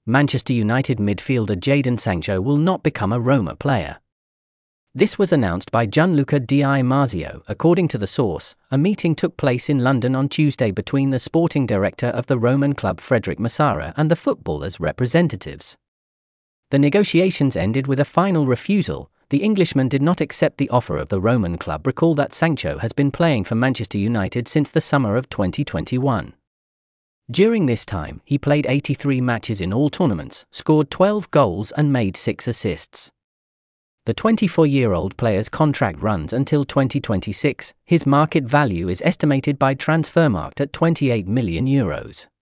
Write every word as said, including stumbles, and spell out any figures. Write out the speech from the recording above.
Manchester United midfielder Jadon Sancho will not become a Roma player. This was announced by Gianluca Di Marzio. According to the source, a meeting took place in London on Tuesday between the sporting director of the Roman club Frederic Massara and the footballers' representatives. The negotiations ended with a final refusal. The Englishman did not accept the offer of the Roman club. Recall that Sancho has been playing for Manchester United since the summer of twenty twenty-one. During this time, he played eighty-three matches in all tournaments, scored twelve goals and made six assists. The twenty-four-year-old player's contract runs until twenty twenty-six. His market value is estimated by Transfermarkt at twenty-eight million euros.